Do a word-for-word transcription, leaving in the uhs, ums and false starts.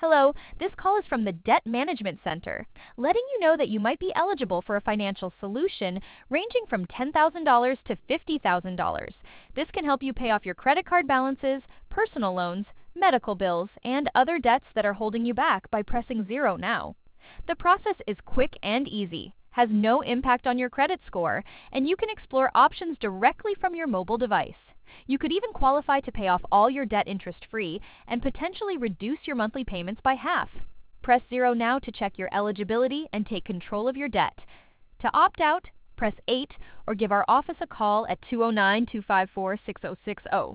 Hello, this call is from the Debt Management Center, letting you know that you might be eligible for a financial solution ranging from ten thousand dollars to fifty thousand dollars. This can help you pay off your credit card balances, personal loans, medical bills, and other debts that are holding you back by pressing zero now. The process is quick and easy, has no impact on your credit score, and you can explore options directly from your mobile device. You could even qualify to pay off all your debt interest-free and potentially reduce your monthly payments by half. Press zero now to check your eligibility and take control of your debt. To opt out, press eight or give our office a call at two oh nine, two five four, six oh six oh.